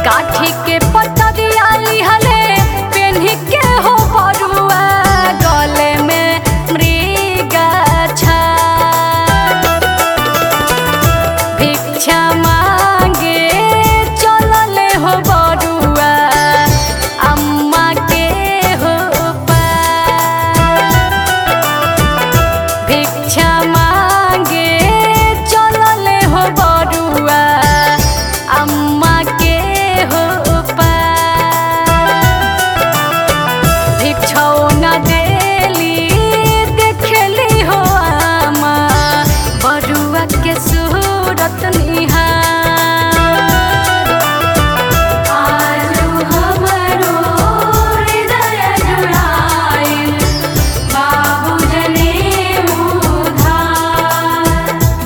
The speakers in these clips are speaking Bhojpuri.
काठी के पतरिया लिहले पेन्ही के हो बरुआ गले में मृगछा भिक्षा मांगे चलले हो बरुआ अम्मा के हो पार भिक्षा मांगे चलले हो बरुआ अम्मा के हो पार भिक्षौ न देली देखली हो अम्मा बरुआ के सूरत निहार आजू हमरो हृदय जुड़ाइल बाबू जने उधार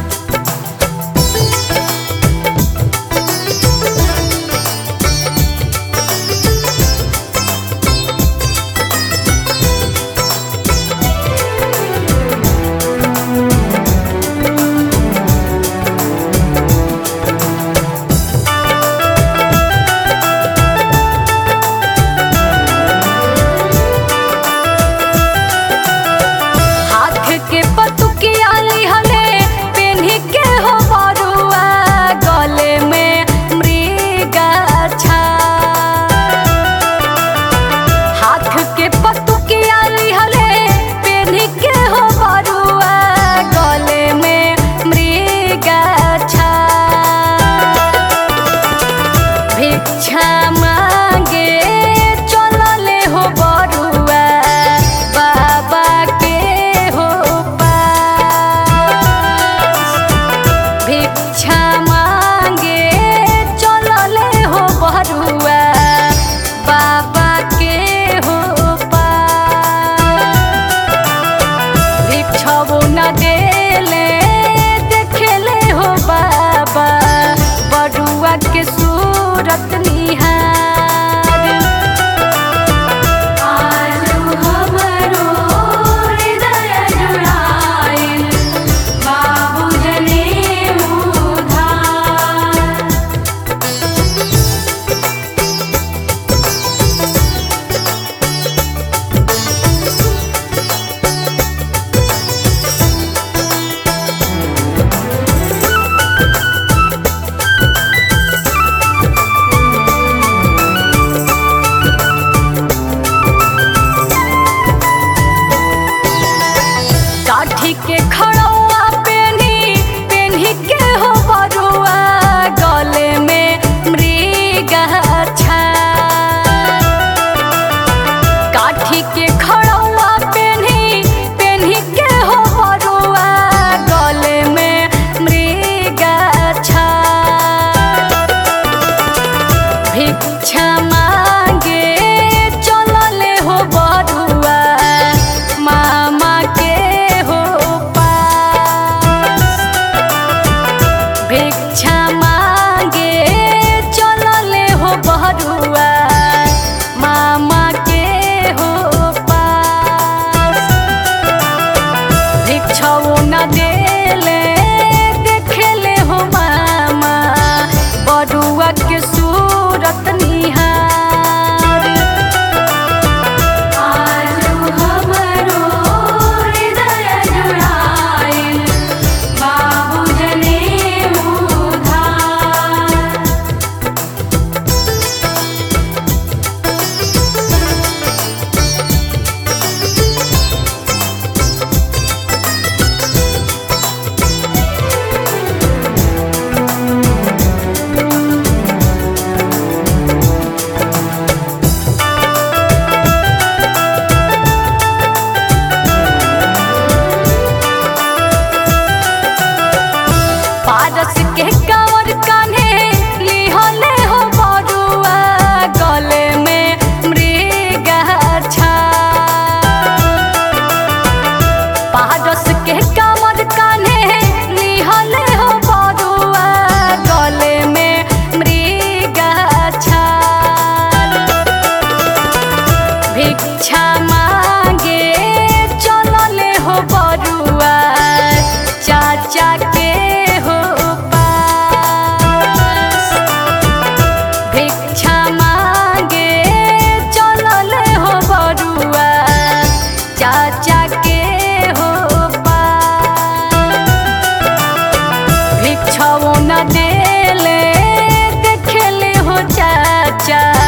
हाथ के पतुकिया लिहले पेन्ही के हो बरुआ गले में मृगछा हाथ के पतुकिया लिहले पेन्ही के हो बरुआ गले में मृगछा भिक्षा मांगे चलले हो बरुआ बाबा के हो पास भिक्षा मांगे चलले हो बरुआ बाबा के हो पास भिक्षाओ न देले देखले हो बाबा बरुआ के सूरत निहार राजा